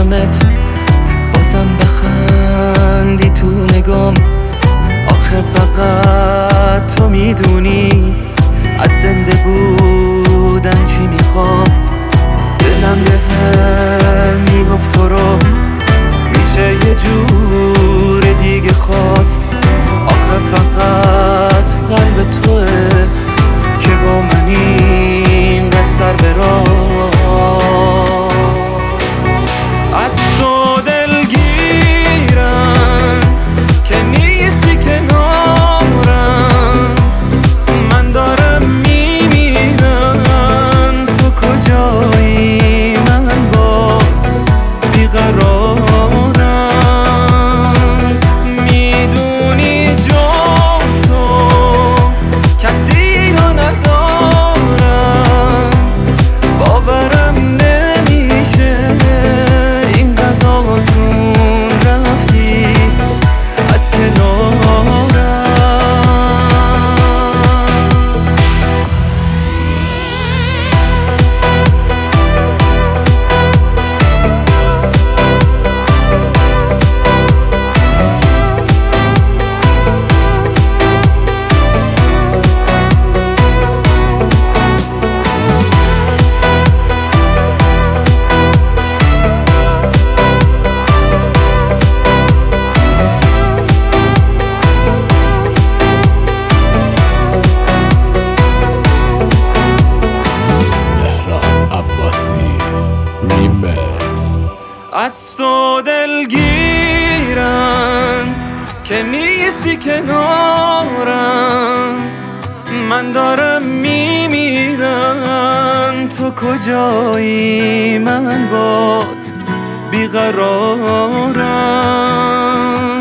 ندارمت، بازم بخندی تو نگام. آخه فقط تو میدونی از زنده بودن چی میخوام. دلم میگفت تو رو میشه یه جور دیگه خواست. آخه فقط قلب توه که با من اینقدر سر به راه. از تو دلگیرم که نیستی کنارم، من دارم میمیرم. تو کجایی من باز بیقرارم. میدونی جز تو کسی رو ندارم، باورم نمیشه اینقدر آسون رفتی از کنارم. از تو دلگیرم که نیستی کنارم، من دارم میمیرم. تو کجایی من باز بیقرارم.